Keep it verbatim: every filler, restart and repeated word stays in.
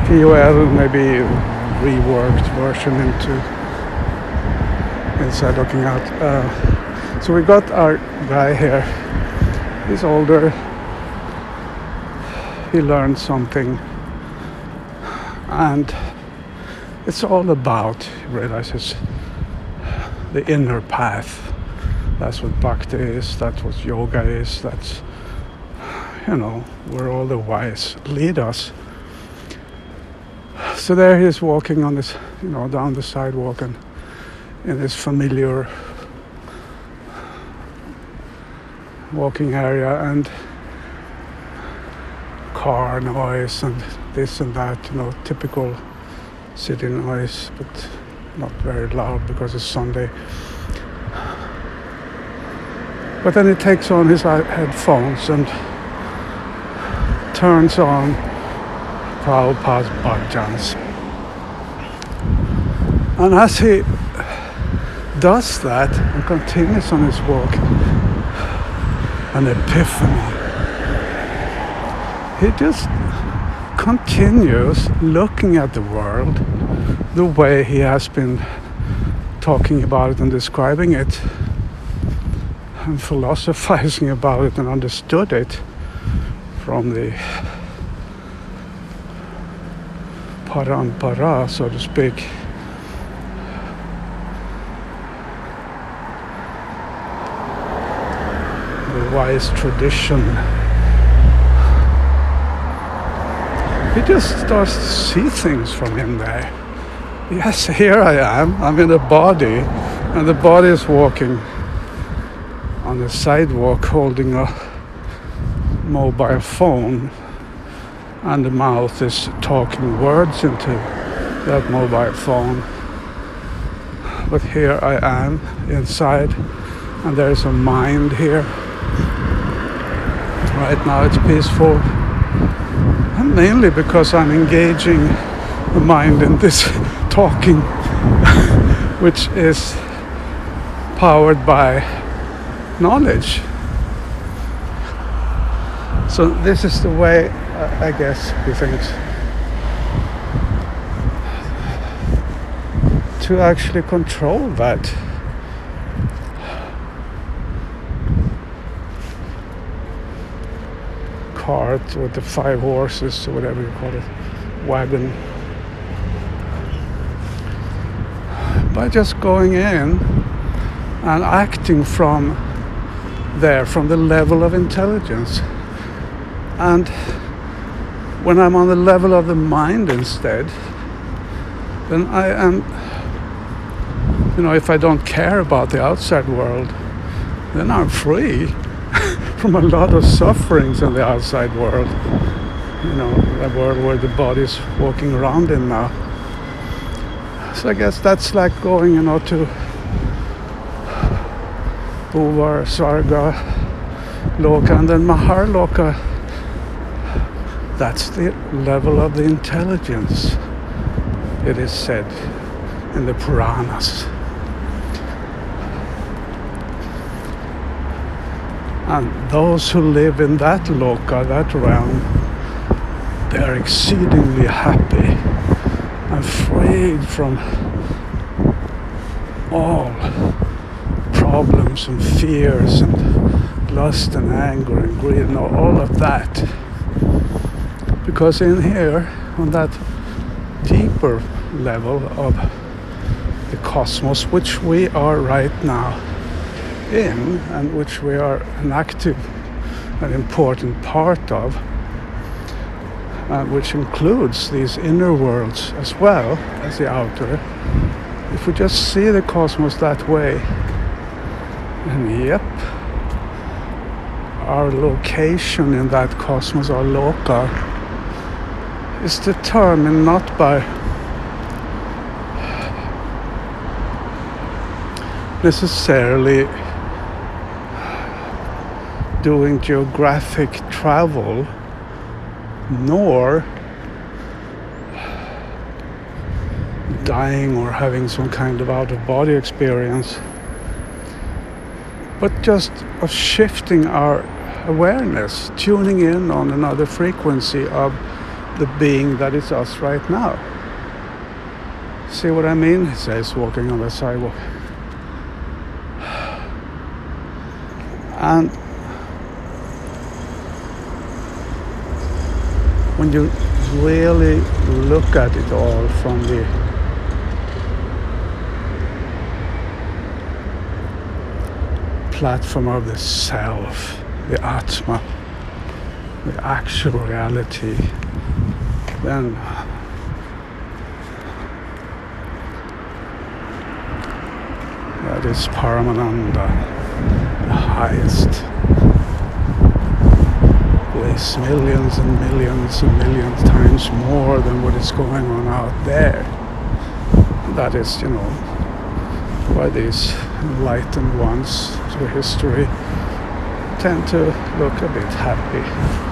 P O L, maybe reworked version into inside looking out. Uh, so we got our guy here. He's older. He learned something, and it's all about, he realizes, the inner path. That's what bhakti is, that's what yoga is, that's, you know, where all the wise lead us. So there he is walking on this, you know, down the sidewalk and in this familiar walking area, and car noise and this and that, you know, typical city noise, but not very loud because it's Sunday. But then he takes on his headphones and turns on Prabhupada's bhajans. And as he does that and continues on his walk, an epiphany. He just continues looking at the world the way he has been talking about it and describing it and philosophizing about it and understood it from the parampara, so to speak. The wise tradition. He just starts to see things from in there. Yes, here I am. I'm in a body, and the body is walking on the sidewalk holding a mobile phone, and the mouth is talking words into that mobile phone. But here I am inside, and there's a mind here. Right now it's peaceful, and mainly because I'm engaging the mind in this talking, which is powered by knowledge. So this is the way, uh, I guess, he thinks, to actually control that. Cart with the five horses, or whatever you call it, wagon. By just going in and acting from there, from the level of intelligence. And when I'm on the level of the mind instead, then I am, you know, if I don't care about the outside world, then I'm free from a lot of sufferings in the outside world. You know, the world where the body's walking around in now. So I guess that's like going, you know, to Bhuvar, Svarga, Loka, and then Maharloka. That's the level of the intelligence, it is said in the Puranas. And those who live in that loka, that realm, they are exceedingly happy and freed from all problems and fears and lust and anger and greed and all of that. Because in here, on that deeper level of the cosmos, which we are right now in, and which we are an active and important part of, uh, which includes these inner worlds as well as the outer. If we just see the cosmos that way, and yep, our location in that cosmos, our loka, is determined not by necessarily doing geographic travel, nor dying or having some kind of out-of-body experience, but just of shifting our awareness, tuning in on another frequency of the being that is us right now. See what I mean? He says, walking on the sidewalk. And when you really look at it all from the platform of the self, the Atma, the actual reality, then that is Paramananda, the highest bliss, millions and millions and millions times more than what is going on out there. That is, you know, why these enlightened ones through history tend to look a bit happy.